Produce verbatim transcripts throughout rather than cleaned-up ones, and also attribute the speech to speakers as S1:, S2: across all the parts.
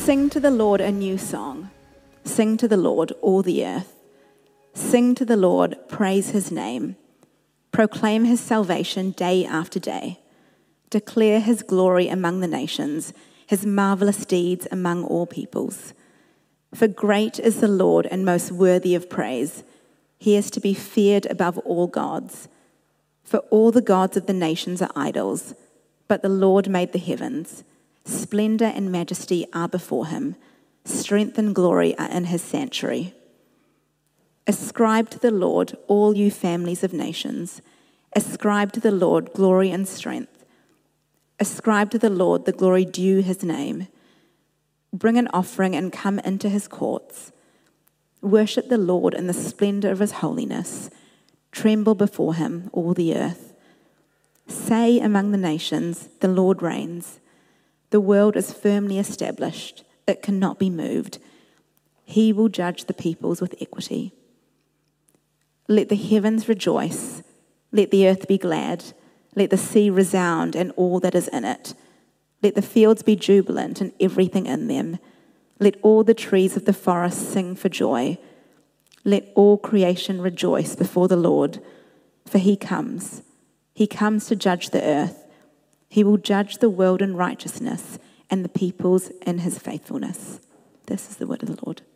S1: Sing to the Lord a new song. Sing to the Lord, all the earth. Sing to the Lord, praise his name. Proclaim his salvation day after day. Declare his glory among the nations, his marvelous deeds among all peoples. For great is the Lord and most worthy of praise. He is to be feared above all gods. For all the gods of the nations are idols, but the Lord made the heavens. Splendor and majesty are before him. Strength and glory are in his sanctuary. Ascribe to the Lord, all you families of nations. Ascribe to the Lord glory and strength. Ascribe to the Lord the glory due his name. Bring an offering and come into his courts. Worship the Lord in the splendor of his holiness. Tremble before him, all the earth. Say among the nations, the Lord reigns. The world is firmly established. It cannot be moved. He will judge the peoples with equity. Let the heavens rejoice. Let the earth be glad. Let the sea resound and all that is in it. Let the fields be jubilant and everything in them. Let all the trees of the forest sing for joy. Let all creation rejoice before the Lord, for he comes. He comes to judge the earth. He will judge the world in righteousness and the peoples in his faithfulness. This is the word of the Lord.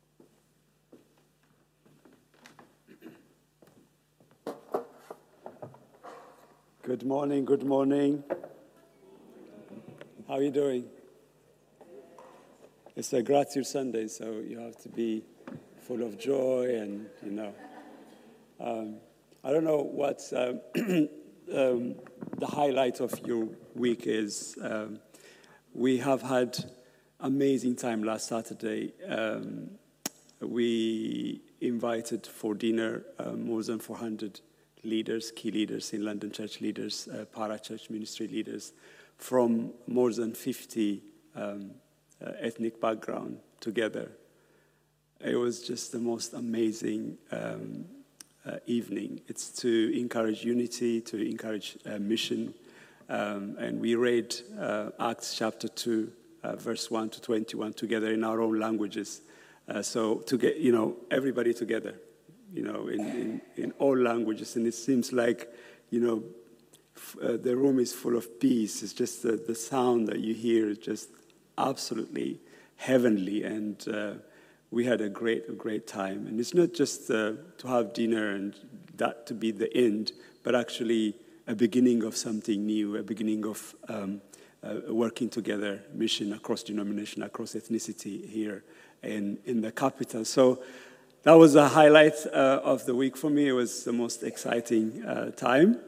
S2: Good morning, good morning. How are you doing? It's a Gratitude Sunday, so you have to be full of joy and, you know. Um, I don't know what um, um, the highlight of your week is. Um, we have had amazing time last Saturday. Um, we invited for dinner uh, more than four hundred leaders, key leaders in London church leaders, uh, para-church ministry leaders from more than fifty um, uh, ethnic background together. It was just the most amazing um, uh, evening. It's to encourage unity, to encourage uh, mission. Um, and we read uh, Acts chapter two, uh, verse one to twenty-one together in our own languages. Uh, so to get, you know, everybody together. You know, in, in, in all languages, and it seems like, you know, f- uh, the room is full of peace. It's just the, the sound that you hear is just absolutely heavenly, and uh, we had a great, a great time. And it's not just uh, to have dinner and that to be the end, but actually a beginning of something new, a beginning of um, uh, working together, mission across denomination, across ethnicity here in, in the capital. So that was a highlight uh, of the week for me. It was the most exciting uh, time.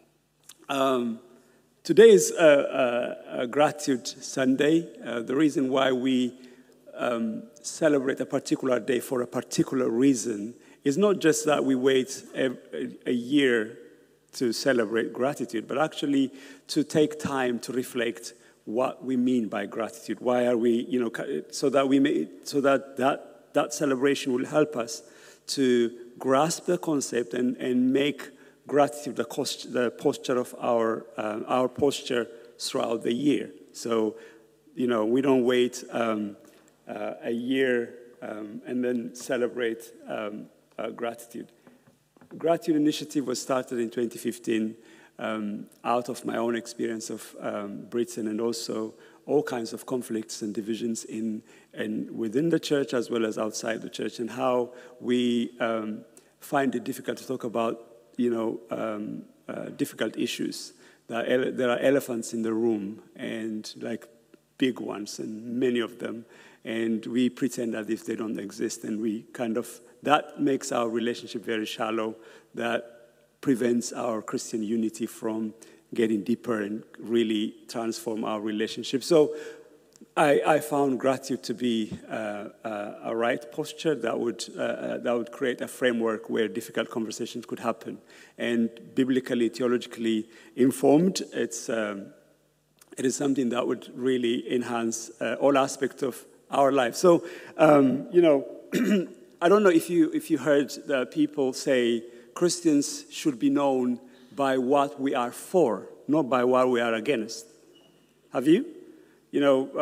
S2: Um, today is a, a, a Gratitude Sunday. Uh, the reason why we um, celebrate a particular day for a particular reason is not just that we wait a, a year to celebrate gratitude, but actually to take time to reflect what we mean by gratitude. Why are we, you know, so that we may, so that that. That celebration will help us to grasp the concept and, and make gratitude the, cost, the posture of our uh, our posture throughout the year. So, you know, we don't wait um, uh, a year um, and then celebrate um, uh, gratitude. Gratitude Initiative was started in twenty fifteen um, out of my own experience of um, Britain and also all kinds of conflicts and divisions in and within the church as well as outside the church, and how we um, find it difficult to talk about, you know, um, uh, difficult issues. There are, ele- there are elephants in the room, and like big ones, and many of them, and we pretend as if they don't exist, and we kind of, that makes our relationship very shallow, that prevents our Christian unity from getting deeper and really transform our relationship. So I, I found gratitude to be uh, uh, a right posture that would uh, uh, that would create a framework where difficult conversations could happen. And biblically, theologically informed, it's um, it is something that would really enhance uh, all aspects of our life. So um, you know, I don't know if you if you heard the people say Christians should be known by what we are for, not by what we are against. Have you? You know, uh,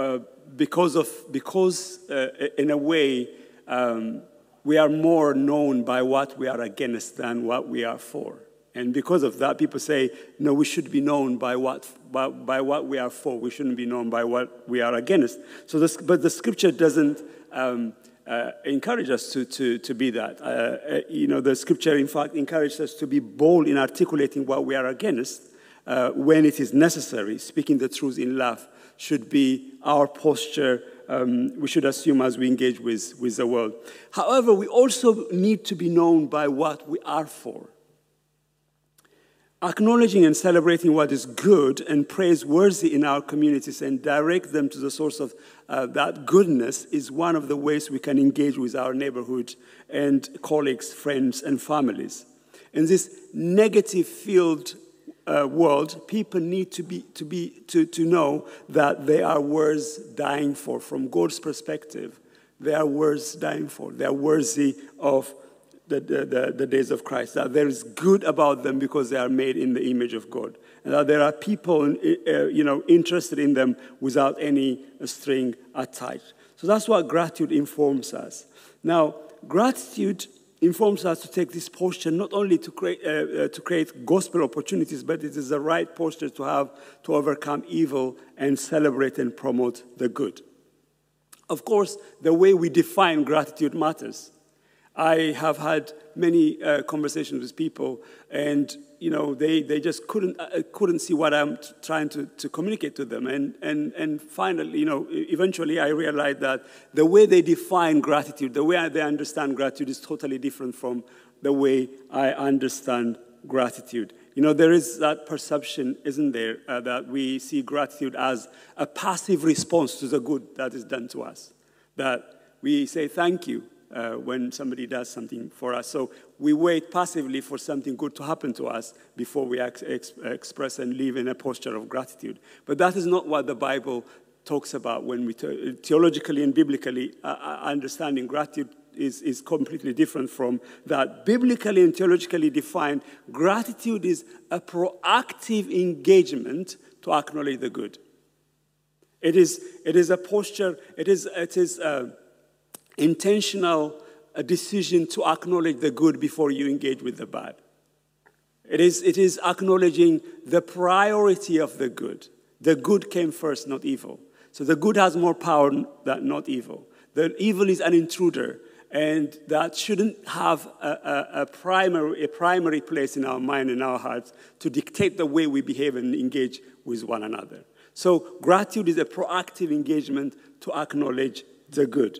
S2: because of because uh, in a way um, we are more known by what we are against than what we are for. And because of that, people say, no, we should be known by what by, by what we are for. We shouldn't be known by what we are against. So, this, but the scripture doesn't um, uh, encourage us to, to, to be that. Uh, uh, you know, the scripture, in fact, encourages us to be bold in articulating what we are against uh, when it is necessary. Speaking the truth in love should be our posture. Um, we should assume as we engage with, with the world. However, we also need to be known by what we are for. Acknowledging and celebrating what is good and praiseworthy in our communities and direct them to the source of uh, that goodness is one of the ways we can engage with our neighborhood and colleagues, friends, and families. In this negative-filled uh, world, people need to be to be to, to know that they are worth dying for. From God's perspective, they are worth dying for. They are worthy of The, the, the days of Christ, that there is good about them because they are made in the image of God, and that there are people, uh, you know, interested in them without any string attached. So that's what gratitude informs us. Now, gratitude informs us to take this posture not only to create uh, uh, to create gospel opportunities, but it is the right posture to have to overcome evil and celebrate and promote the good. Of course, the way we define gratitude matters. I have had many uh, conversations with people, and you know they, they just couldn't uh, couldn't see what I'm t- trying to, to communicate to them, and and and finally, you know, eventually I realized that the way they define gratitude, the way they understand gratitude, is totally different from the way I understand gratitude. You know, there is that perception, isn't there, uh, that we see gratitude as a passive response to the good that is done to us, that we say thank you Uh, when somebody does something for us. So we wait passively for something good to happen to us before we ex- ex- express and live in a posture of gratitude. But that is not what the Bible talks about when we te- theologically and biblically uh, understanding gratitude is, is completely different from that. Biblically and theologically defined, gratitude is a proactive engagement to acknowledge the good. It is, it is a posture, it is, it is a intentional a decision to acknowledge the good before you engage with the bad. It is, it is acknowledging the priority of the good. The good came first, not evil. So the good has more power than not evil. The evil is an intruder, and that shouldn't have a, a, a, primary, a primary place in our mind and our hearts to dictate the way we behave and engage with one another. So gratitude is a proactive engagement to acknowledge the good.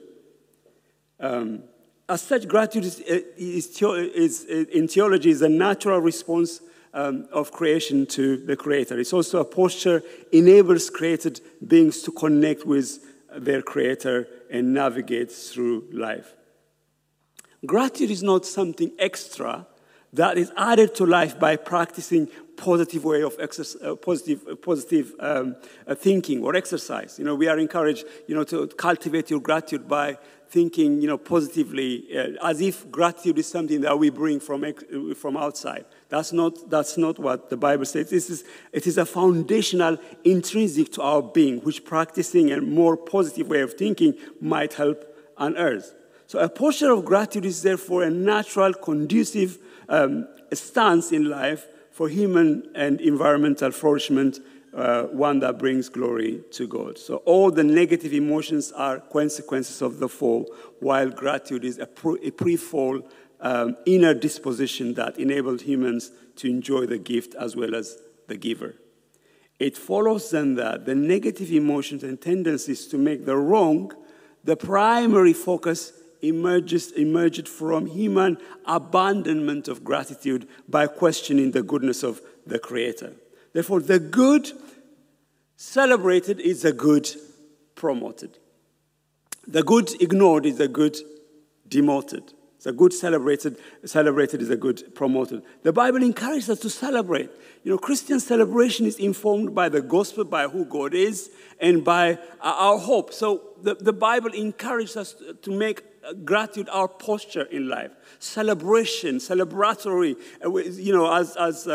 S2: Um, as such, gratitude is, is, is, in theology is a natural response um, of creation to the Creator. It's also a posture enables created beings to connect with their Creator and navigate through life. Gratitude is not something extra that is added to life by practicing positive way of exercise, uh, positive, uh, positive um, uh, thinking or exercise. You know, we are encouraged, you know, to cultivate your gratitude by thinking, you know, positively, uh, as if gratitude is something that we bring from from outside. That's not that's not what the Bible says. This is it is a foundational, intrinsic to our being, which practicing a more positive way of thinking might help unearth. So a posture of gratitude is therefore a natural, conducive um, stance in life for human and environmental flourishment, uh, one that brings glory to God. So all the negative emotions are consequences of the fall, while gratitude is a, pre- a pre-fall um, inner disposition that enabled humans to enjoy the gift as well as the giver. It follows then that the negative emotions and tendencies to make the wrong the primary focus emerges emerged from human abandonment of gratitude by questioning the goodness of the Creator. Therefore, the good celebrated is the good promoted. The good ignored is the good demoted. The good celebrated, celebrated is the good promoted. The Bible encourages us to celebrate. You know, Christian celebration is informed by the gospel, by who God is, and by our hope. So the, the Bible encourages us to make gratitude our posture in life. Celebration, celebratory, you know, as, as uh,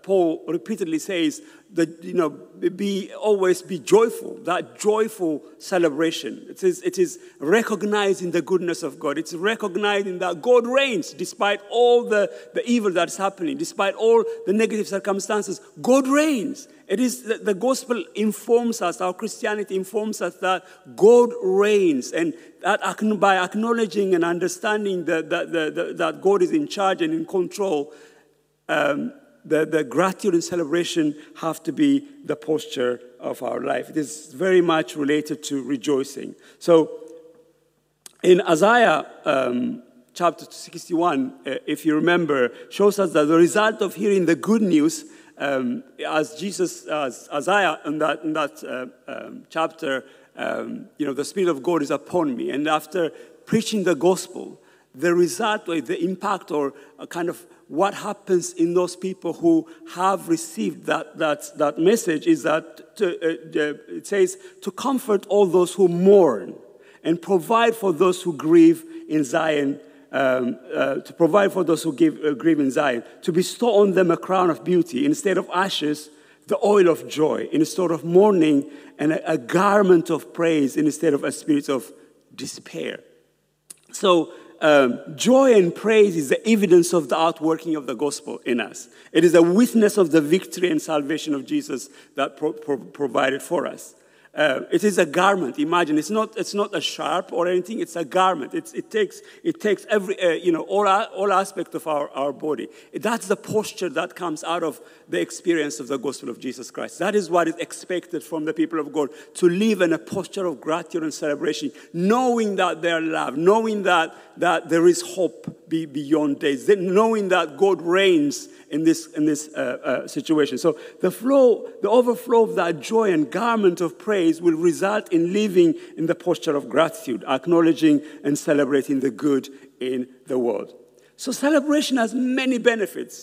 S2: Paul repeatedly says that, you know, be always be joyful, that joyful celebration. It is, it is recognizing the goodness of God. It's recognizing that God reigns despite all the, the evil that's happening, despite all the negative circumstances. God reigns. It is the, the gospel informs us, our Christianity informs us that God reigns, and that by acknowledging and understanding that, that, that, that God is in charge and in control, um, the, the gratitude and celebration have to be the posture of our life. It is very much related to rejoicing. So in Isaiah um, chapter sixty-one, uh, if you remember, shows us that the result of hearing the good news, Um, as Jesus, as Isaiah in that, in that uh, um, chapter, um, you know, the Spirit of God is upon me. And after preaching the gospel, the result or the impact or a kind of what happens in those people who have received that, that, that message is that to, uh, it says to comfort all those who mourn and provide for those who grieve in Zion. Um, uh, to provide for those who give, uh, grieve in Zion, to bestow on them a crown of beauty, instead of ashes, the oil of joy, instead of mourning, and a, a garment of praise, instead of a spirit of despair. So, um, joy and praise is the evidence of the outworking of the gospel in us. It is a witness of the victory and salvation of Jesus that pro- pro- provided for us. Uh, it is a garment. Imagine it's not it's not a sharp or anything. It's a garment. It's, it takes it takes every uh, you know all all aspect of our, our body. That's the posture that comes out of the experience of the gospel of Jesus Christ. That is what is expected from the people of God, to live in a posture of gratitude and celebration, knowing that they are loved, knowing that that there is hope be beyond days, knowing that God reigns in this in this uh, uh, situation. So the flow, the overflow of that joy and garment of praise will result in living in the posture of gratitude, acknowledging and celebrating the good in the world. So celebration has many benefits.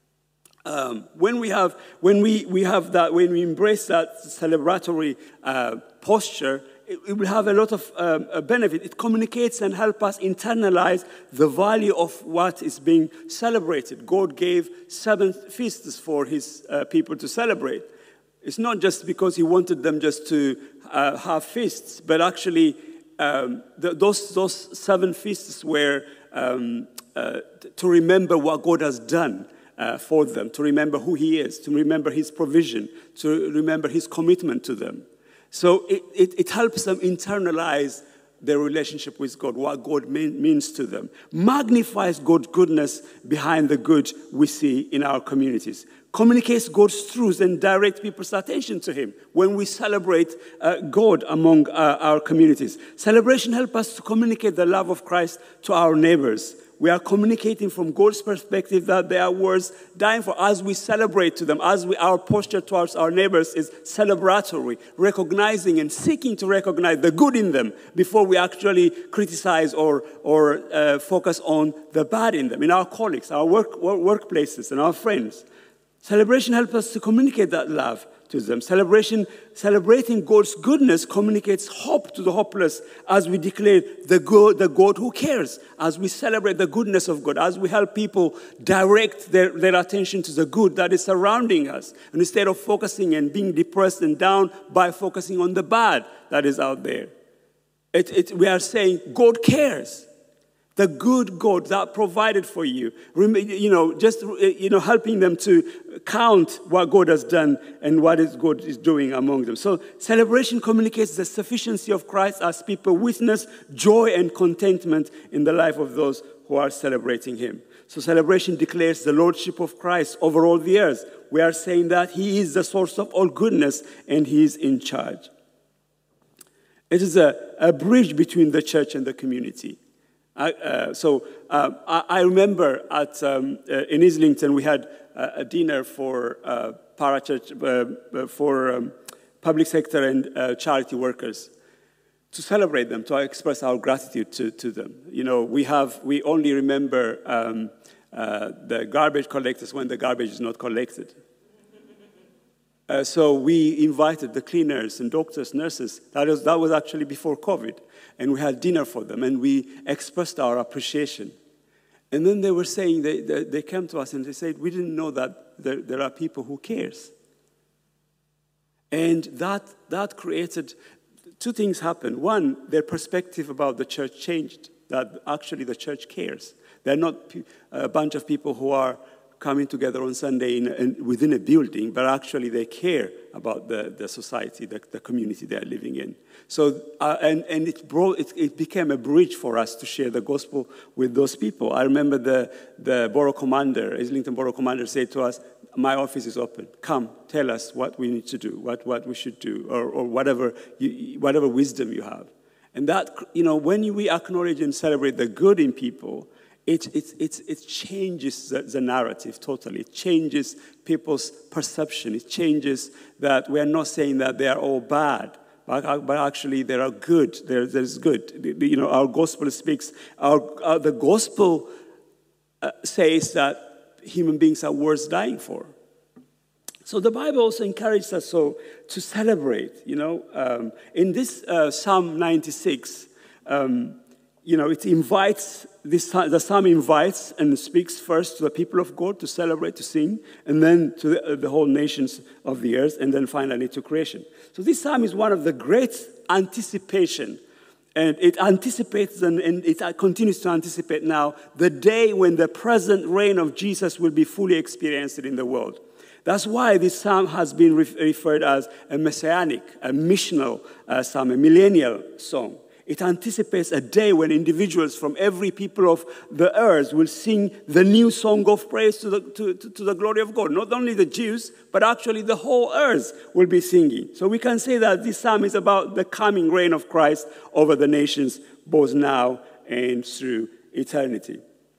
S2: Um, when we have when we, we have that when we embrace that celebratory uh, posture, it, it will have a lot of um, a benefit. It communicates and helps us internalize the value of what is being celebrated. God gave seven feasts for his uh, people to celebrate. It's not just because he wanted them just to uh, have feasts, but actually um, the, those those seven feasts were um, uh, to remember what God has done uh, for them, to remember who he is, to remember his provision, to remember his commitment to them. So it, it, it helps them internalize their relationship with God, what God mean, means to them. Magnifies God's goodness behind the good we see in our communities. Communicates God's truth and directs people's attention to him when we celebrate uh, God among uh, our communities. Celebration helps us to communicate the love of Christ to our neighbors. We are communicating from God's perspective that they are worth dying for. As we celebrate to them, as we, our posture towards our neighbors is celebratory, recognizing and seeking to recognize the good in them before we actually criticize or, or uh, focus on the bad in them, in our colleagues, our work, work, workplaces, and our friends. Celebration helps us to communicate that love to them. Celebration, celebrating God's goodness communicates hope to the hopeless as we declare the God, the God who cares, as we celebrate the goodness of God, as we help people direct their, their attention to the good that is surrounding us, and instead of focusing and being depressed and down by focusing on the bad that is out there. It, it, we are saying God cares. The good God that provided for you, you know, just, you know, helping them to count what God has done and what is God is doing among them. So celebration communicates the sufficiency of Christ as people witness joy and contentment in the life of those who are celebrating him. So celebration declares the lordship of Christ over all the earth. We are saying that he is the source of all goodness and he is in charge. It is a, a bridge between the church and the community. I, uh, so uh, I, I remember at um, uh, in Islington we had uh, a dinner for uh, parachurch uh, for um, public sector and uh, charity workers to celebrate them, to express our gratitude to, to them. You know, we have we only remember um, uh, the garbage collectors when the garbage is not collected. Uh, so we invited the cleaners and doctors, nurses. That was, that was actually before COVID. And we had dinner for them, and we expressed our appreciation. And then they were saying, they, they, they came to us and they said, we didn't know that there, there are people who cares. And that, that created, two things happened. One, their perspective about the church changed, that actually the church cares. They're not a bunch of people who are coming together on Sunday in, in, within a building, but actually they care about the, the society, the, the community they're living in. So, uh, and, and it, brought, it, it became a bridge for us to share the gospel with those people. I remember the, the borough commander, Islington borough commander, said to us, my office is open. Come, tell us what we need to do, what, what we should do, or, or whatever, you, whatever wisdom you have. And that, you know, when we acknowledge and celebrate the good in people, It, it, it, it changes the, the narrative totally. It changes people's perception. It changes that we are not saying that they are all bad, but, but actually they are good. There, there's good. You know, our gospel speaks, our, our, the gospel uh, says that human beings are worth dying for. So the Bible also encourages us so to celebrate, you know. Um, in this uh, Psalm ninety-six, um, you know, it invites, this, the psalm invites and speaks first to the people of God to celebrate, to sing, and then to the, uh, the whole nations of the earth, and then finally to creation. So this psalm is one of the great anticipation, and it anticipates and, and it continues to anticipate now the day when the present reign of Jesus will be fully experienced in the world. That's why this psalm has been re- referred as a messianic, a missional uh, psalm, a millennial song. It anticipates a day when individuals from every people of the earth will sing the new song of praise to the, to, to, to the glory of God. Not only the Jews, but actually the whole earth will be singing. So we can say that this psalm is about the coming reign of Christ over the nations, both now and through eternity.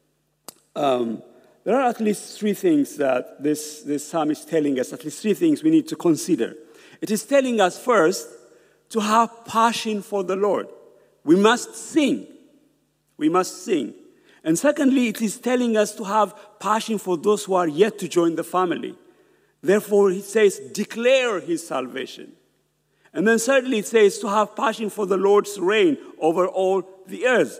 S2: Um, there are at least three things that this, this psalm is telling us, at least three things we need to consider. It is telling us first to have passion for the Lord. We must sing. We must sing. And secondly, it is telling us to have passion for those who are yet to join the family. Therefore, it says, declare his salvation. And then thirdly, it says to have passion for the Lord's reign over all the earth.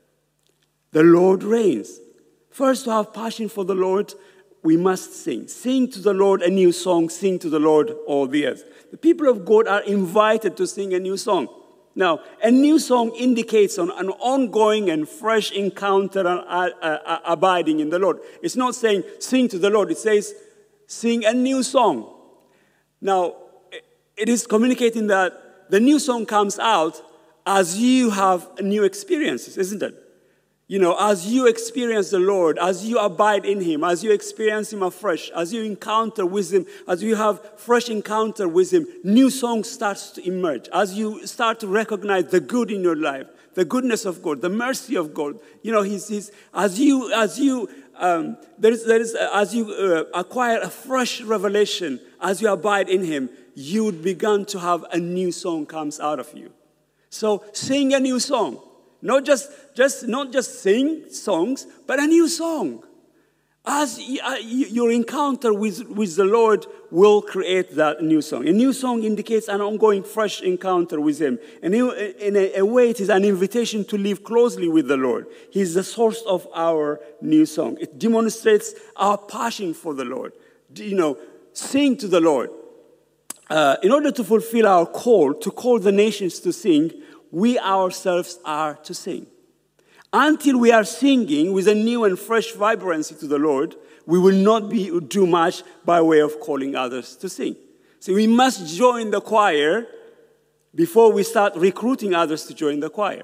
S2: The Lord reigns. First, to have passion for the Lord, we must sing. Sing to the Lord a new song. Sing to the Lord all the earth. The people of God are invited to sing a new song. Now, a new song indicates an, an ongoing and fresh encounter and uh, uh, abiding in the Lord. It's not saying sing to the Lord. It says sing a new song. Now, it is communicating that the new song comes out as you have new experiences, isn't it? You know, as you experience the Lord, as you abide in him, as you experience him afresh, as you encounter with him, as you have fresh encounter with him, new songs starts to emerge. As you start to recognize the good in your life, the goodness of God, the mercy of God, you know, he's, he's as you, as you, um, there is, there is, uh, as you uh, acquire a fresh revelation, as you abide in him, you would begin to have a new song comes out of you. So sing a new song. Not just, just, not just sing songs, but a new song. As y- uh, y- your encounter with, with the Lord will create that new song. A new song indicates an ongoing, fresh encounter with him. And in a, a way, it is an invitation to live closely with the Lord. He is the source of our new song. It demonstrates our passion for the Lord. You know, sing to the Lord. Uh, in order to fulfill our call, to call the nations to sing, we ourselves are to sing. Until we are singing with a new and fresh vibrancy to the Lord, we will not be, do much by way of calling others to sing. So we must join the choir before we start recruiting others to join the choir.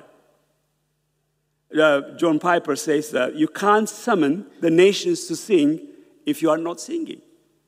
S2: Uh, John Piper says that you can't summon the nations to sing if you are not singing.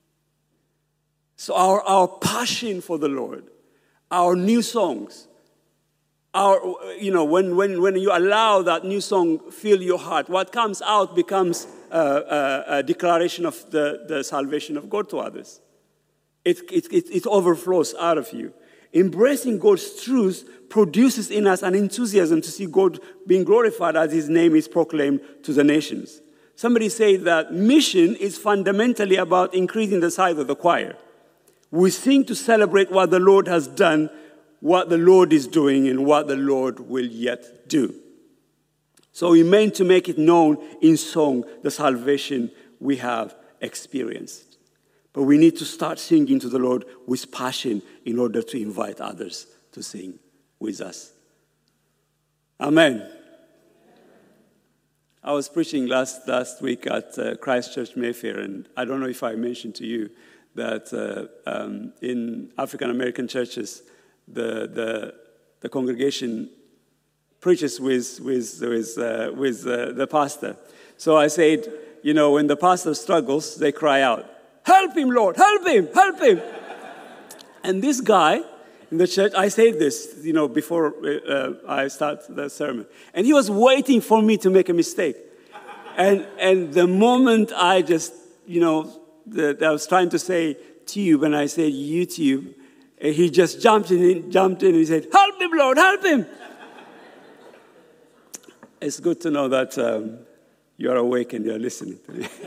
S2: So our, our passion for the Lord, our new songs, Our, you know, when, when, when you allow that new song fill your heart, what comes out becomes a, a, a declaration of the, the salvation of God to others. It, it, it, it overflows out of you. Embracing God's truth produces in us an enthusiasm to see God being glorified as his name is proclaimed to the nations. Somebody said that mission is fundamentally about increasing the size of the choir. We sing to celebrate what the Lord has done, what the Lord is doing, and what the Lord will yet do. So we meant to make it known in song the salvation we have experienced. But we need to start singing to the Lord with passion in order to invite others to sing with us. Amen. I was preaching last last week at uh, Christ Church Mayfair, and I don't know if I mentioned to you that uh, um, in African American churches, the the the congregation preaches with with with uh, with uh, the pastor. So I said, you know, when the pastor struggles, they cry out, "Help him, Lord! Help him! Help him!" And this guy in the church, I said this, you know, before uh, I start the sermon, and he was waiting for me to make a mistake. And and the moment I just, you know, the, I was trying to say tube, and I said YouTube, and he just jumped in, jumped in, and he said, "Help him, Lord! Help him!" It's good to know that um, you are awake and you are listening to me.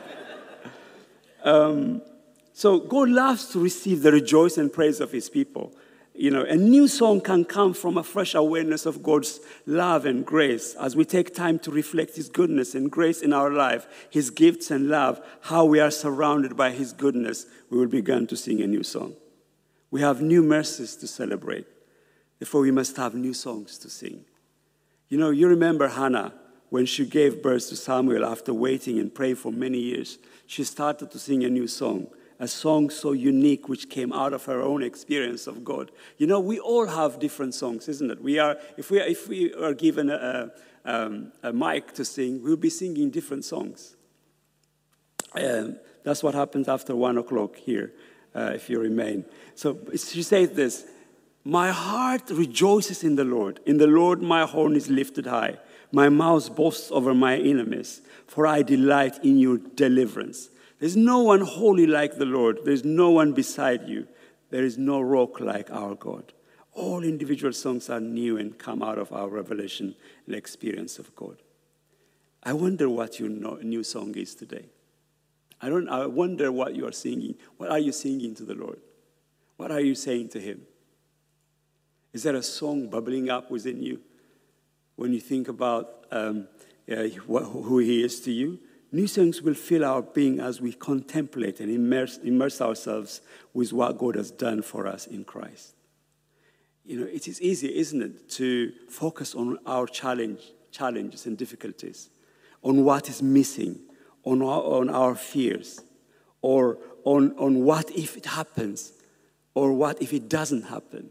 S2: um, so God loves to receive the rejoice and praise of his people. You know, a new song can come from a fresh awareness of God's love and grace as we take time to reflect his goodness and grace in our life, his gifts and love, how we are surrounded by his goodness. We will begin to sing a new song. We have new mercies to celebrate. Therefore, we must have new songs to sing. You know, you remember Hannah, when she gave birth to Samuel after waiting and praying for many years, she started to sing a new song. A song so unique which came out of her own experience of God. You know, we all have different songs, isn't it? We are, if we are, if we are given a, um, a mic to sing, we'll be singing different songs. And that's what happens after one o'clock here, uh, if you remain. So she says this, "My heart rejoices in the Lord. In the Lord my horn is lifted high. My mouth boasts over my enemies, for I delight in your deliverance. There's no one holy like the Lord. There's no one beside you. There is no rock like our God." All individual songs are new and come out of our revelation and experience of God. I wonder what your new song is today. I don't. I wonder what you are singing. What are you singing to the Lord? What are you saying to him? Is there a song bubbling up within you when you think about um, uh, who he is to you? New songs will fill our being as we contemplate and immerse, immerse ourselves with what God has done for us in Christ. You know, it is easy, isn't it, to focus on our challenge, challenges and difficulties, on what is missing, on our, on our fears, or on, on what if it happens, or what if it doesn't happen.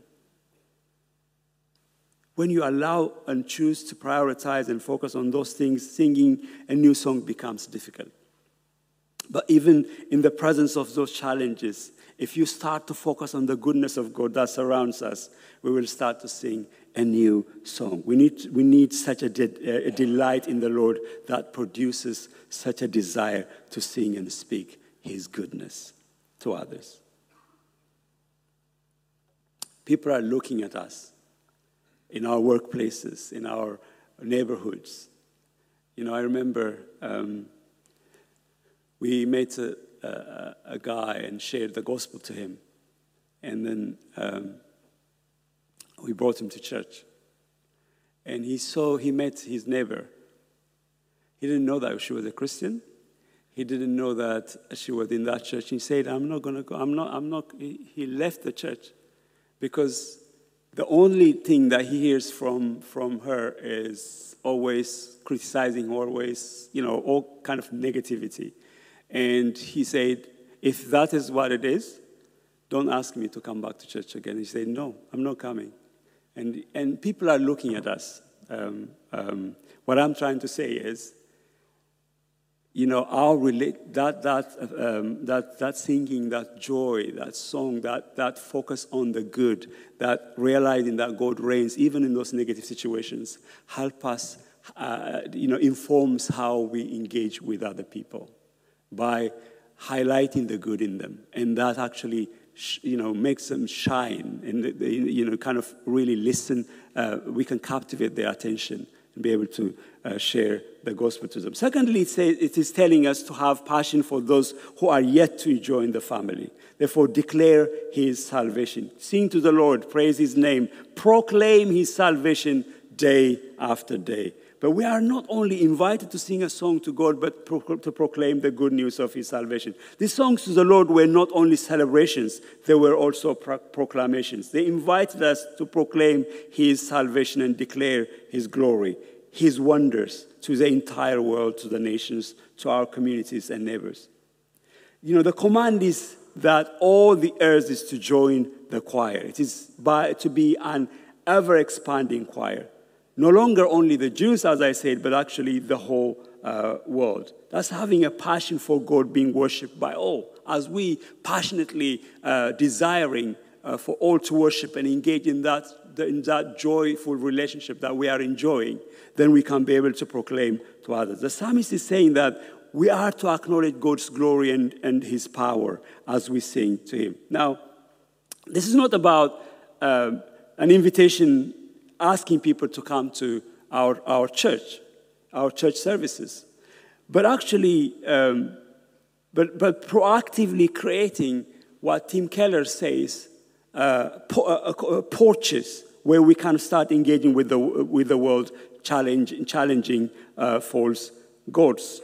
S2: When you allow and choose to prioritize and focus on those things, singing a new song becomes difficult. But even in the presence of those challenges, if you start to focus on the goodness of God that surrounds us, we will start to sing a new song. We need, we need such a, de- a delight in the Lord that produces such a desire to sing and speak his goodness to others. People are looking at us. In our workplaces, in our neighborhoods. You know, I remember um, we met a, a, a guy and shared the gospel to him. And then um, we brought him to church. And he saw, he met his neighbor. He didn't know that she was a Christian. He didn't know that she was in that church. He said, I'm not going to go. I'm not, I'm not. He left the church because the only thing that he hears from, from her is always criticizing, always, you know, all kind of negativity. And he said, if that is what it is, don't ask me to come back to church again. He said, no, I'm not coming. And and people are looking at us. Um, um, what I'm trying to say is, you know, our relate that that um, that that singing, that joy, that song, that that focus on the good, that realizing that God reigns even in those negative situations, help us, uh, you know, informs how we engage with other people by highlighting the good in them, and that actually, you know, makes them shine, and they, you know, kind of really listen. Uh, we can captivate their attention and be able to uh, share the gospel to them. Secondly, it, says, it is telling us to have passion for those who are yet to join the family. Therefore, declare his salvation. Sing to the Lord, praise his name, proclaim his salvation day after day. But we are not only invited to sing a song to God, but pro- to proclaim the good news of his salvation. These songs to the Lord were not only celebrations, they were also pro- proclamations. They invited us to proclaim his salvation and declare his glory, his wonders to the entire world, to the nations, to our communities and neighbors. You know, the command is that all the earth is to join the choir. It is by, to be an ever-expanding choir. No longer only the Jews, as I said, but actually the whole uh, world. That's having a passion for God being worshipped by all. As we passionately uh, desiring uh, for all to worship and engage in that, in that joyful relationship that we are enjoying, then we can be able to proclaim to others. The psalmist is saying that we are to acknowledge God's glory and, and his power as we sing to him. Now, this is not about uh, an invitation asking people to come to our, our church, our church services, but actually, um, but, but proactively creating what Tim Keller says, uh, po- uh, uh, porches where we can start engaging with the, with the world, challenge, challenging uh, false gods.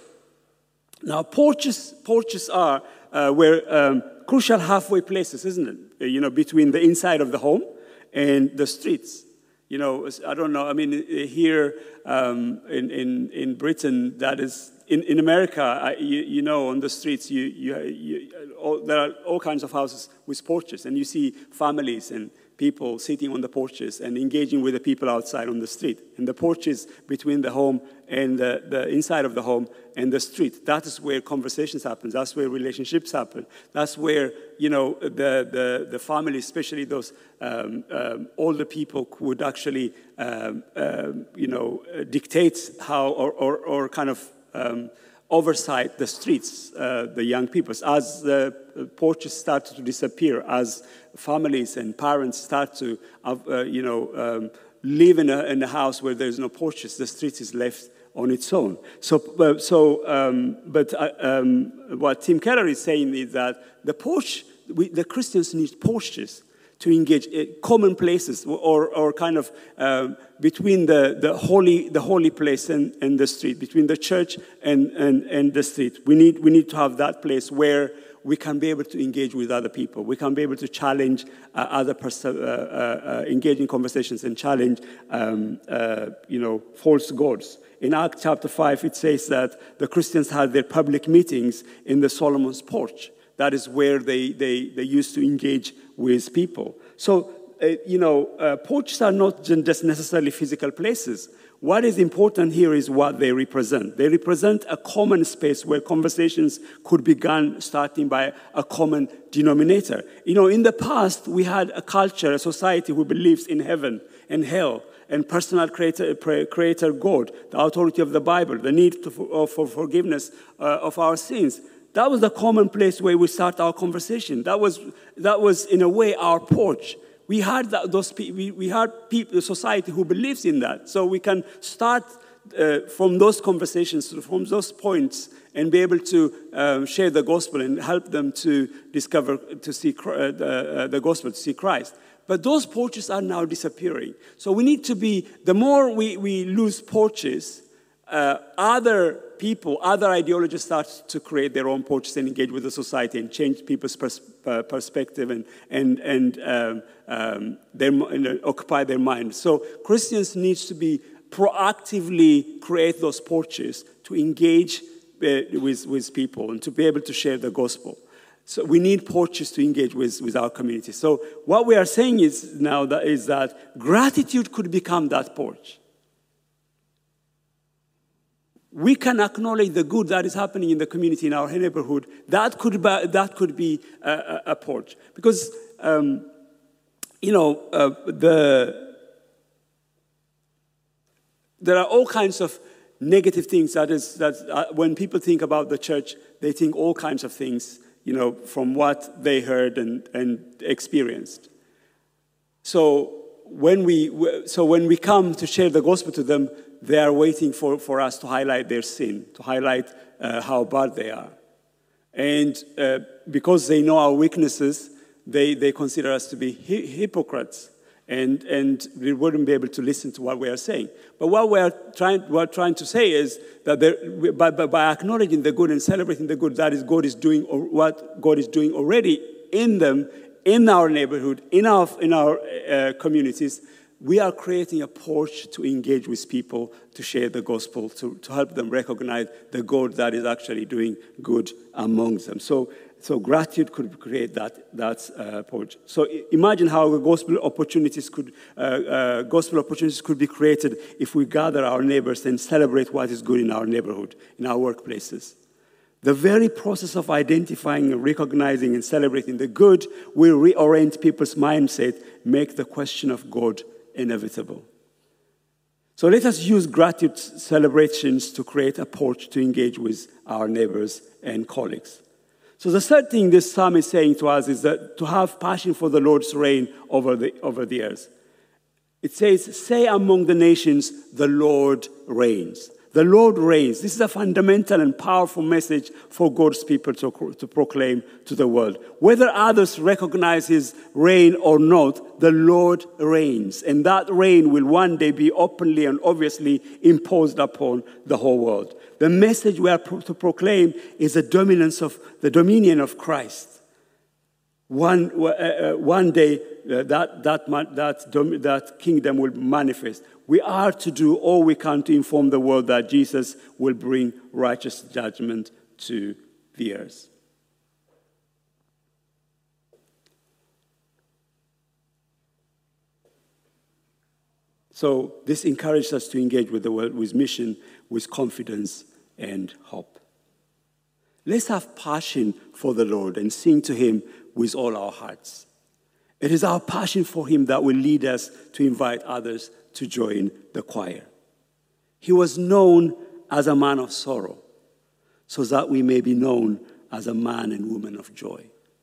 S2: Now, porches, porches are uh, where um, crucial halfway places, isn't it? You know, between the inside of the home and the streets. You know, I don't know. I mean, here um, in, in in Britain, that is in, in America. I, you, you know, on the streets, you you, you all, there are all kinds of houses with porches, and you see families and people sitting on the porches and engaging with the people outside on the street. And the porches between the home and the, the inside of the home and the street. That is where conversations happen. That's where relationships happen. That's where, you know, the the, the family, especially those um, um, older people, would actually, um, um, you know, dictate how or, or, or kind of um, oversight the streets, uh, the young people. As the porches start to disappear, as families and parents start to, uh, you know, um, live in a, in a house where there's no porches, the street is left on its own. So, uh, so, um, but uh, um, what Tim Keller is saying is that the porch, we, the Christians need porches to engage in common places, or, or kind of uh, between the, the holy the holy place and, and the street, between the church and, and, and the street. We need we need to have that place where we can be able to engage with other people. We can be able to challenge uh, other pers- uh, uh, uh, engage in conversations and challenge um, uh, you know false gods. In Acts chapter five, it says that the Christians had their public meetings in the Solomon's porch. That is where they, they, they used to engage with people. So, uh, you know, uh, porches are not just necessarily physical places. What is important here is what they represent. They represent a common space where conversations could begin starting by a common denominator. You know, in the past, we had a culture, a society who believes in heaven and hell, and personal creator, creator God, the authority of the Bible, the need to, for, for forgiveness uh, of our sins. That was the common place where we start our conversation. That was, that was in a way, our porch. We had that, those we, we had people, society who believes in that. So we can start uh, from those conversations, from those points, and be able to um, share the gospel and help them to discover, to see uh, the, uh, the gospel, to see Christ. But those porches are now disappearing. So we need to be, the more we, we lose porches, uh, other people, other ideologies start to create their own porches and engage with the society and change people's pers- uh, perspective and and and um, um, their, and occupy their mind. So Christians need to be proactively create those porches to engage uh, with with people and to be able to share the gospel. So we need porches to engage with, with our community. So what we are saying is now that is that gratitude could become that porch. We can acknowledge the good that is happening in the community, in our neighborhood. That could be, that could be a, a porch. Because, um, you know, uh, the, there are all kinds of negative things. That is, that uh, when people think about the church, they think all kinds of things, you know, from what they heard and, and experienced. So when we, so when we come to share the gospel to them, they are waiting for, for us to highlight their sin, to highlight uh, how bad they are. And uh, because they know our weaknesses, they, they consider us to be hi- hypocrites. and, and we wouldn't be able to listen to what we are saying. But what we are trying, what we're trying to say is that there, by, by, by acknowledging the good and celebrating the good, that is God is doing, or what God is doing already in them, in our neighborhood, in our, in our uh, communities, we are creating a porch to engage with people, to share the gospel, to, to help them recognize the God that is actually doing good among them. So, so gratitude could create that, that uh, porch. So imagine how the gospel opportunities could, uh, uh, gospel opportunities could be created if we gather our neighbors and celebrate what is good in our neighborhood, in our workplaces. The very process of identifying, recognizing, and celebrating the good will reorient people's mindset, make the question of God inevitable. So let us use gratitude celebrations to create a porch to engage with our neighbors and colleagues. So the third thing this psalm is saying to us is that to have passion for the Lord's reign over the, over the earth. It says, say among the nations, the Lord reigns. The Lord reigns. This is a fundamental and powerful message for God's people to, to proclaim to the world. Whether others recognize his reign or not, the Lord reigns. And that reign will one day be openly and obviously imposed upon the whole world. The message we are pro- to proclaim is the dominance of the dominion of Christ. One, uh, uh, one day, uh, that, that, that, dom- that kingdom will manifest. We are to do all we can to inform the world that Jesus will bring righteous judgment to the earth. So this encourages us to engage with the world, with mission, with confidence and hope. Let's have passion for the Lord and sing to him with all our hearts. It is our passion for him that will lead us to invite others to join the choir. He was known as a man of sorrow, so that we may be known as a man and woman of joy.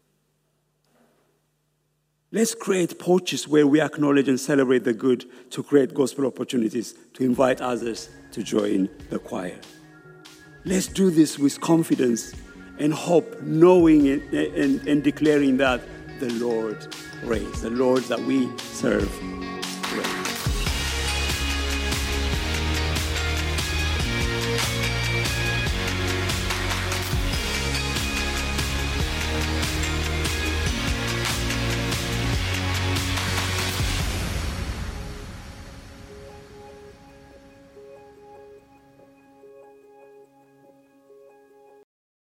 S2: Let's create porches where we acknowledge and celebrate the good, to create gospel opportunities, to invite others to join the choir. Let's do this with confidence and hope, knowing and, and, and declaring that the Lord reigns, the Lord that we serve